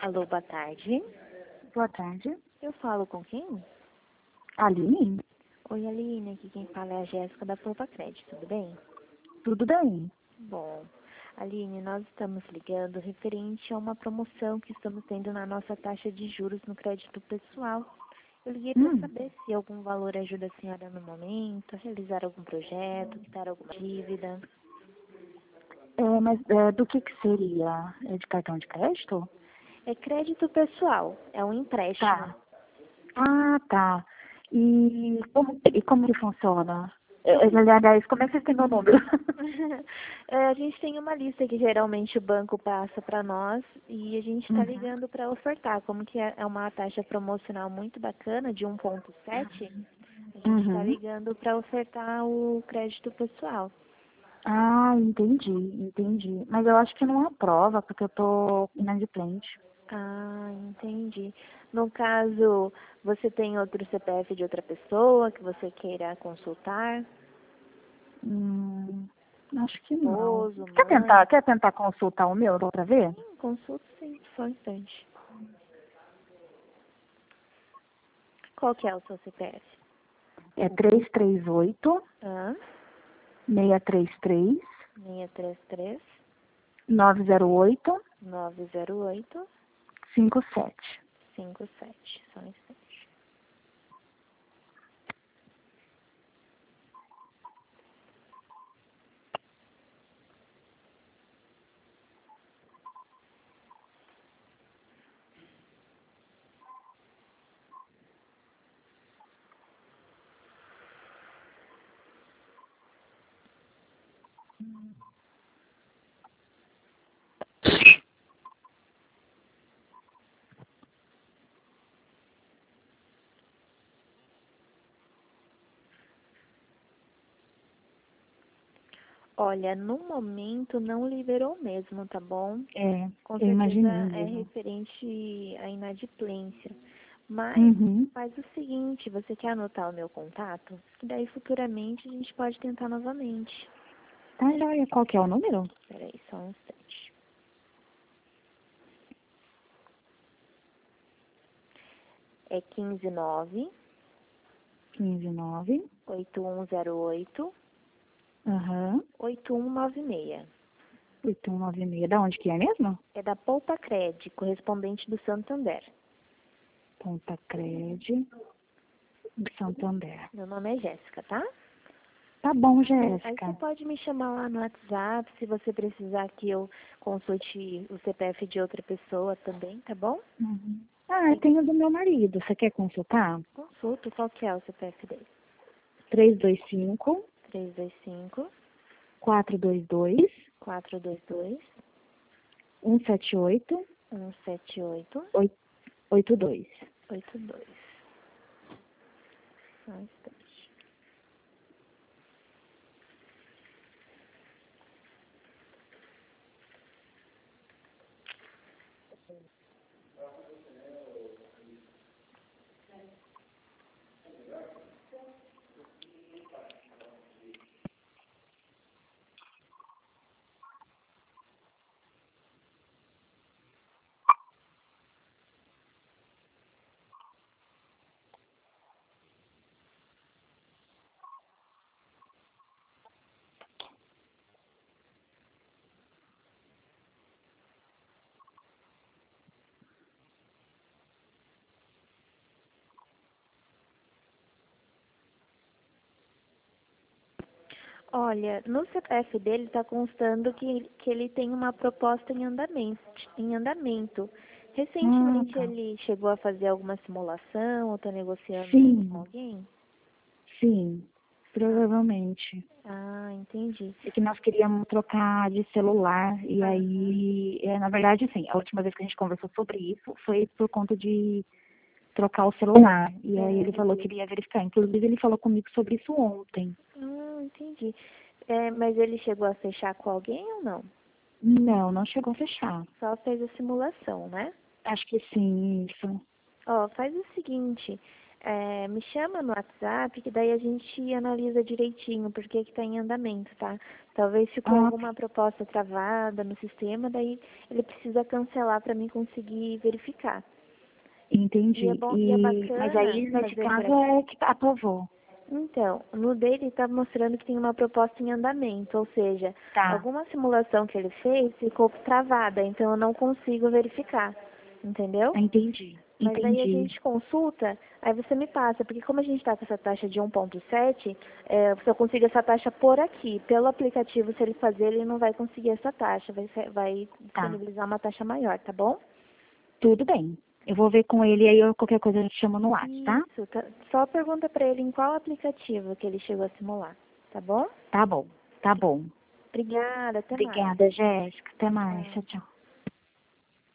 Alô, boa tarde. Boa tarde. Eu falo com quem? Aline? Oi, Aline. Aqui quem fala é a Jéssica da Poupa Crédito, tudo bem? Tudo bem? Bom, Aline, nós estamos ligando referente a uma promoção que estamos tendo na nossa taxa de juros no crédito pessoal. Eu liguei para saber se algum valor ajuda a senhora no momento, a realizar algum projeto, quitar alguma dívida. Mas do que seria? É de cartão de crédito? É crédito pessoal, é um empréstimo. Tá. Ah, tá. E como que funciona? Aliás, como é que vocês têm meu número? A gente tem uma lista que geralmente o banco passa para nós e a gente está ligando para ofertar. Como que é uma taxa promocional muito bacana de 1,7, a gente está ligando para ofertar o crédito pessoal. Ah, entendi. Mas eu acho que não aprova, porque eu tô inadimplente. Ah, entendi. No caso, você tem outro CPF de outra pessoa que você queira consultar? Acho que não. Esposo, Quer mãe? tentar consultar o meu pra ver? Consulta sim, só um instante. Qual que é o seu CPF? É 338 Ah, 633 633 908 908 57. 57. Só um instante. Olha, no momento não liberou mesmo, tá bom? É, Com eu certeza imaginei é mesmo. referente à inadimplência. Mas Uhum. faz o seguinte, você quer anotar o meu contato? Que daí futuramente a gente pode tentar novamente. Tá, joia. Qual que é o número? Peraí, só um instante. É 159 159. 8108 Aham. 8196. 8196. Da onde que é mesmo? É da Poupa Cred, correspondente do Santander. Ponta Cred do Santander. Meu nome é Jéssica, tá? Tá bom, Aí você Jéssica. pode me chamar lá no WhatsApp, se você precisar que eu consulte o CPF de outra pessoa também, tá bom? Uhum. Ah, eu tenho do meu marido. Você quer consultar? Consulto, qual que é o CPF dele? 325 325 422 422 178 178 82. 82. Só um instante. Olha, no CPF dele está constando que ele tem uma proposta em andamento, em andamento. Ah, Recentemente tá. ele chegou a fazer alguma simulação ou está negociando com Sim, alguém? sim. Provavelmente. Ah, entendi. É que nós queríamos trocar de celular. E Aham. aí, na verdade, assim, a última vez que a gente conversou sobre isso foi por conta de trocar o celular. E aí ele falou que Entendi. iria verificar. Inclusive, ele falou comigo sobre isso ontem. Entendi. É, mas ele chegou a fechar com alguém ou não? Não, não chegou a fechar. Só fez a simulação, né? Acho que sim, isso. Ó, faz o seguinte, Me chama no WhatsApp, que daí a gente analisa direitinho por que está em andamento, tá? Talvez ficou alguma proposta travada no sistema, daí ele precisa cancelar para mim conseguir verificar. E é Entendi. bom, e é Mas bacana aí, nesse fazer por caso, aqui. é que aprovou. Então, no dele está mostrando que tem uma proposta em andamento, ou seja, Tá. alguma simulação que ele fez ficou travada, então eu não consigo verificar, entendeu? Entendi. Mas aí a Entendi. gente consulta, aí você me passa, porque como a gente está com essa taxa de 1,7, se eu consigo essa taxa por aqui, pelo aplicativo, se ele fazer, ele não vai conseguir essa taxa, vai Tá. disponibilizar uma taxa maior, tá bom? Tudo bem. Eu vou ver com ele, aí qualquer coisa eu te chamo no WhatsApp, tá? Isso, só pergunta para ele em qual aplicativo que ele chegou a simular, tá bom? Tá bom. Tá bom. Obrigada, até mais. Obrigada, Jéssica. Até mais. Tchau. Tchau, tchau.